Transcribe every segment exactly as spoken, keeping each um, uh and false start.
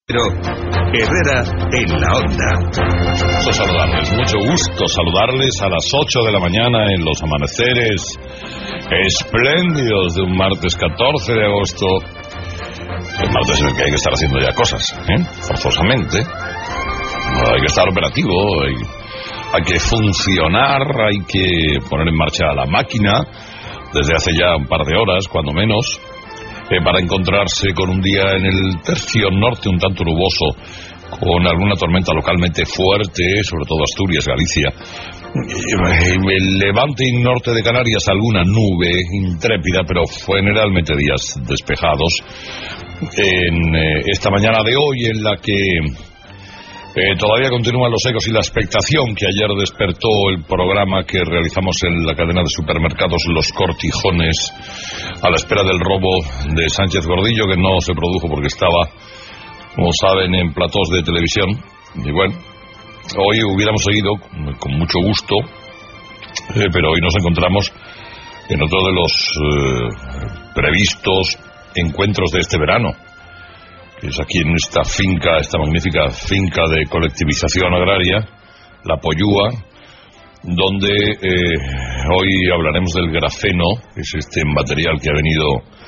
Pero Herrera en la onda. Mucho saludarles, mucho gusto saludarles a las ocho de la mañana en los amaneceres espléndidos de un martes catorce de agosto. El martes en el que hay que estar haciendo ya cosas, ¿eh? Forzosamente. Hay que estar operativo, hay, hay que funcionar, hay que poner en marcha la máquina desde hace ya un par de horas, cuando menos. Eh, para encontrarse con un día en el tercio norte un tanto nuboso, con alguna tormenta localmente fuerte, sobre todo Asturias, Galicia, eh, el levante y norte de Canarias alguna nube intrépida, pero generalmente días despejados. En eh, esta mañana de hoy, en la que Eh, todavía continúan los ecos y la expectación que ayer despertó el programa que realizamos en la cadena de supermercados Los Cortijones, a la espera del robo de Sánchez Gordillo, que no se produjo porque estaba, como saben, en platós de televisión. Y bueno, hoy hubiéramos seguido con mucho gusto, eh, pero hoy nos encontramos en otro de los eh, previstos encuentros de este verano. Es aquí en esta finca, esta magnífica finca de colectivización agraria, La Pollúa, donde eh, hoy hablaremos del grafeno, que es este material que ha venido,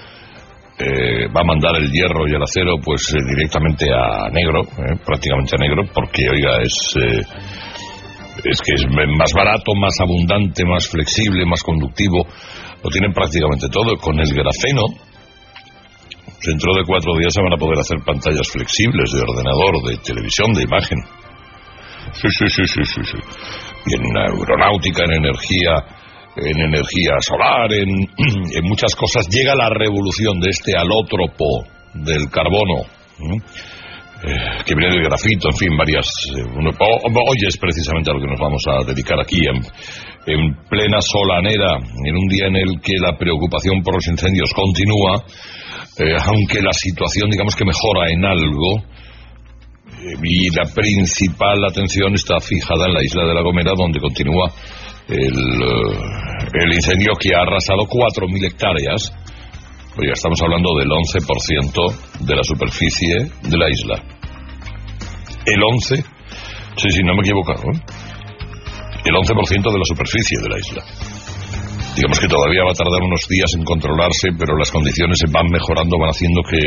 eh, va a mandar el hierro y el acero pues eh, directamente a negro, eh, prácticamente a negro, porque oiga, es, eh, es que es más barato, más abundante, más flexible, más conductivo, lo tienen prácticamente todo. Con el grafeno, dentro de cuatro días se van a poder hacer pantallas flexibles de ordenador, de televisión, de imagen. Sí, sí, sí, sí, sí, sí. Y en aeronáutica, en energía, en energía solar, en, en muchas cosas. Llega la revolución de este alótropo del carbono, ¿eh? Eh, que viene del grafito, en fin, varias... Eh, uno, hoy es precisamente a lo que nos vamos a dedicar aquí, en, en plena solanera, en un día en el que la preocupación por los incendios continúa. Eh, aunque la situación, digamos que mejora en algo, eh, y la principal atención está fijada en la isla de La Gomera, donde continúa el, uh, el incendio que ha arrasado cuatro mil hectáreas. Pues ya estamos hablando del once por ciento de la superficie de la isla. El once, sí, sí, no me he equivocado, ¿eh? El once por ciento de la superficie de la isla. Digamos que todavía va a tardar unos días en controlarse, pero las condiciones se van mejorando, van haciendo que,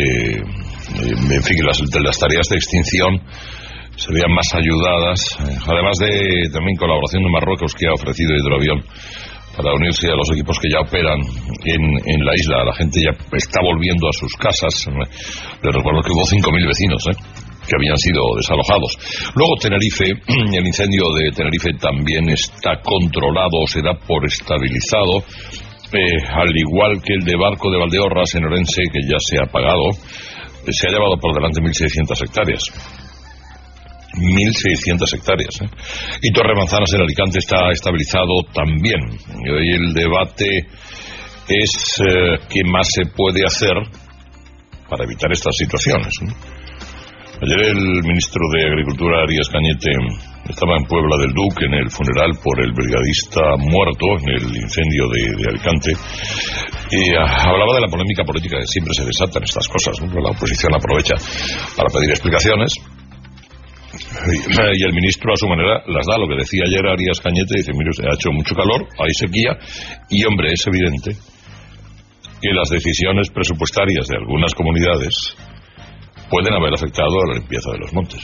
en fin, las, las tareas de extinción se vean más ayudadas. Además de también colaboración de Marruecos, que ha ofrecido hidroavión para unirse a los equipos que ya operan en, en la isla. La gente ya está volviendo a sus casas. Les recuerdo que hubo cinco mil vecinos, ¿eh? que habían sido desalojados. Luego Tenerife, el incendio de Tenerife también está controlado, se da por estabilizado, eh, al igual que el de Barco de Valdeorras en Orense, que ya se ha apagado. Eh, se ha llevado por delante mil seiscientas hectáreas. mil seiscientas hectáreas. ¿eh? Y Torremanzanas en Alicante está estabilizado también. Y hoy el debate es eh, qué más se puede hacer para evitar estas situaciones, ¿no? Ayer el ministro de Agricultura, Arias Cañete, estaba en Puebla del Duque en el funeral por el brigadista muerto en el incendio de, de Alicante, y uh, hablaba de la polémica política que siempre se desatan estas cosas, ¿no? La oposición aprovecha para pedir explicaciones y, y el ministro a su manera las da. Lo que decía ayer Arias Cañete, dice, mire, ha hecho mucho calor, hay sequía y, hombre, es evidente que las decisiones presupuestarias de algunas comunidades pueden haber afectado a la limpieza de los montes.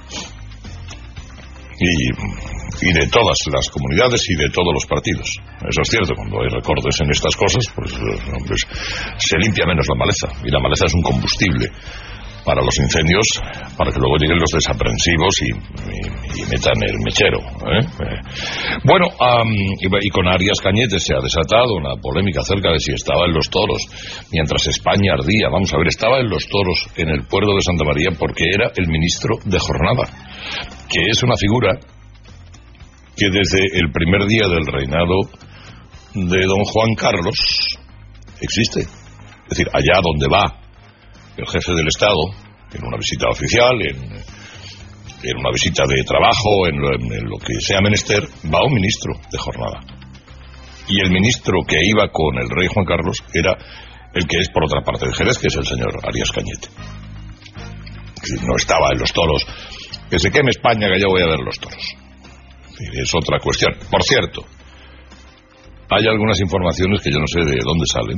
Y, y de todas las comunidades y de todos los partidos. Eso es cierto, cuando hay recortes en estas cosas, pues, pues se limpia menos la maleza. Y la maleza es un combustible para los incendios, para que luego lleguen los desaprensivos y, y, y metan el mechero, ¿eh? Eh. Bueno, um, y, y con Arias Cañete se ha desatado una polémica acerca de si estaba en los toros mientras España ardía. Vamos a ver, estaba en los toros en el puerto de Santa María porque era el ministro de Jornada, que es una figura que desde el primer día del reinado de don Juan Carlos existe. Es decir, allá donde va el jefe del Estado, en una visita oficial, en, en una visita de trabajo, en lo, en lo que sea menester, va un ministro de Jornada. Y el ministro que iba con el rey Juan Carlos era el que es por otra parte de Jerez, que es el señor Arias Cañete. no estaba en los toros. Que se queme España, que yo voy a ver los toros. Es otra cuestión. Por cierto, hay algunas informaciones que yo no sé de dónde salen.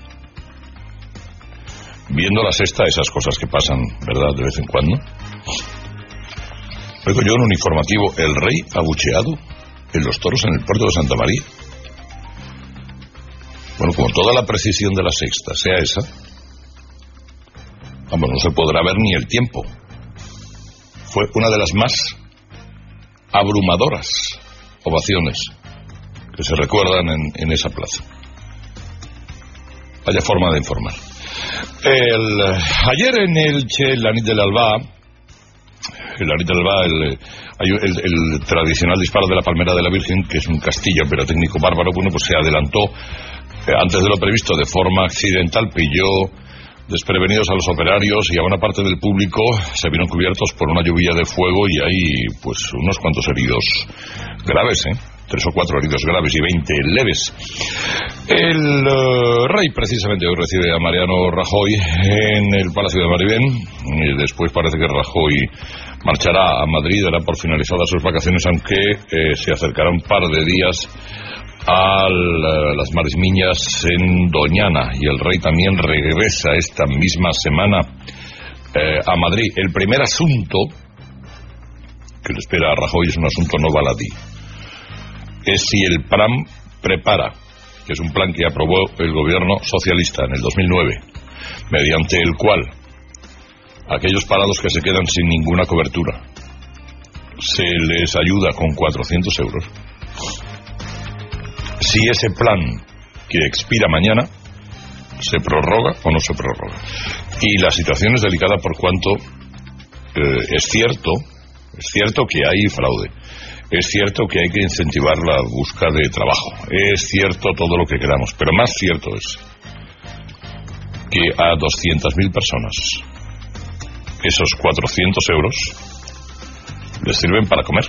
Viendo la sexta, esas cosas que pasan, ¿verdad?, de vez en cuando. Oigo yo en un informativo, el rey abucheado en los toros en el puerto de Santa María. Bueno, como toda la precisión de la sexta sea esa, vamos, no se podrá ver ni el tiempo. Fue una de las más abrumadoras ovaciones que se recuerdan en, en esa plaza. Vaya forma de informar. El, ayer en Elche, el Lanit del Albá, el Lanit del Albá, el, el, el, el tradicional disparo de la Palmera de la Virgen, que es un castillo pirotécnico bárbaro, bueno, pues se adelantó eh, antes de lo previsto, de forma accidental, pilló desprevenidos a los operarios y a una parte del público. Se vieron cubiertos por una lluvia de fuego y hay pues unos cuantos heridos graves, ¿eh? Tres o cuatro heridos graves y veinte leves. El uh, rey precisamente hoy recibe a Mariano Rajoy en el Palacio de Maribén y después parece que Rajoy marchará a Madrid, dará por finalizadas sus vacaciones, aunque eh, se acercará un par de días a las Marismiñas en Doñana, y el rey también regresa esta misma semana eh, a Madrid. El primer asunto que le espera a Rajoy es un asunto no baladí. Es si el P R A M prepara, que es un plan que aprobó el gobierno socialista en el dos mil nueve, mediante el cual aquellos parados que se quedan sin ninguna cobertura se les ayuda con cuatrocientos euros. Si ese plan, que expira mañana, se prorroga o no se prorroga. Y la situación es delicada por cuanto eh, es cierto, es cierto que hay fraude, es cierto que hay que incentivar la búsqueda de trabajo, es cierto todo lo que queramos, pero más cierto es que a doscientas mil personas esos cuatrocientos euros les sirven para comer.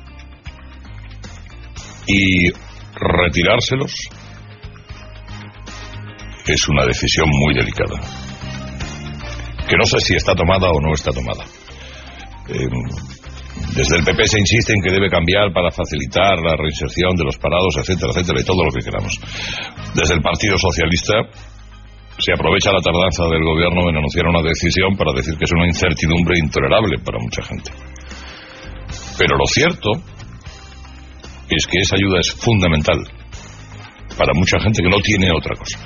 Y retirárselos es una decisión muy delicada, que no sé si está tomada o no está tomada. Eh, desde el P P se insiste en que debe cambiar para facilitar la reinserción de los parados, etcétera, etcétera, y todo lo que queramos. Desde el Partido Socialista se aprovecha la tardanza del gobierno en anunciar una decisión para decir que es una incertidumbre intolerable para mucha gente. Pero lo cierto es que esa ayuda es fundamental para mucha gente que no tiene otra cosa.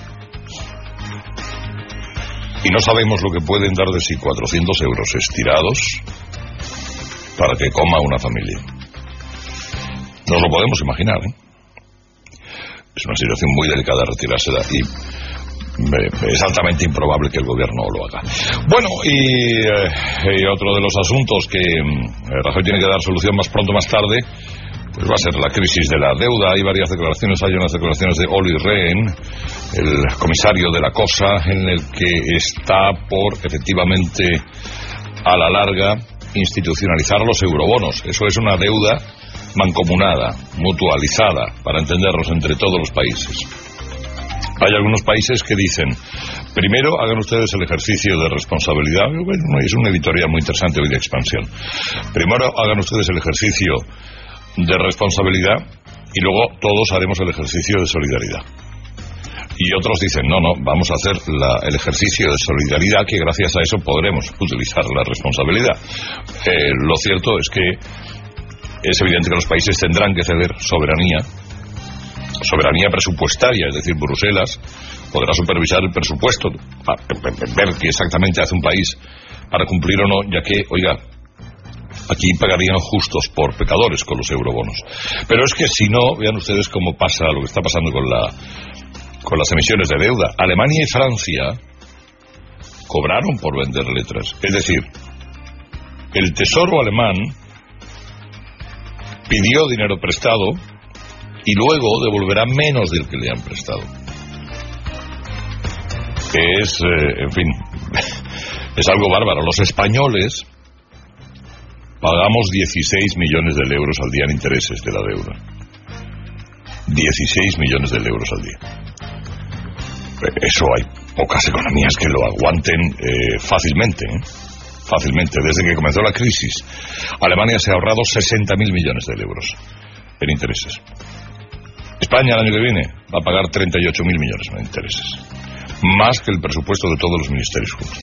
Y no sabemos lo que pueden dar de sí cuatrocientos euros estirados para que coma una familia. No lo podemos imaginar, ¿eh? Es una situación muy delicada retirársela y es altamente improbable que el gobierno lo haga. Bueno, y, eh, y otro de los asuntos que eh, Rajoy tiene que dar solución más pronto más tarde, pues va a ser la crisis de la deuda. Hay varias declaraciones, hay unas declaraciones de Olli Rehn, el comisario de la cosa, en el que está por, efectivamente, a la larga, institucionalizar los eurobonos. Eso es una deuda mancomunada, mutualizada, para entendernos, entre todos los países. Hay algunos países que dicen, primero hagan ustedes el ejercicio de responsabilidad. Bueno, es una editorial muy interesante hoy de Expansión. Primero hagan ustedes el ejercicio de responsabilidad y luego todos haremos el ejercicio de solidaridad. Y otros dicen, no, no, vamos a hacer la, el ejercicio de solidaridad, que gracias a eso podremos utilizar la responsabilidad. Eh, lo cierto es que es evidente que los países tendrán que ceder soberanía, soberanía presupuestaria, es decir, Bruselas podrá supervisar el presupuesto, ver qué exactamente hace un país para cumplir o no, ya que, oiga, aquí pagarían justos por pecadores con los eurobonos. Pero es que si no, vean ustedes cómo pasa lo que está pasando con la con las emisiones de deuda. Alemania y Francia cobraron por vender letras. Es decir, el Tesoro alemán pidió dinero prestado y luego devolverá menos del que le han prestado. Es, eh, en fin, es algo bárbaro. Los españoles pagamos dieciséis millones de euros al día en intereses de la deuda. dieciséis millones de euros al día. Eso hay pocas economías que lo aguanten eh, fácilmente, ¿eh? fácilmente. Desde que comenzó la crisis, Alemania se ha ahorrado sesenta mil millones de euros en intereses. España el año que viene va a pagar treinta y ocho mil millones en intereses, más que el presupuesto de todos los ministerios juntos.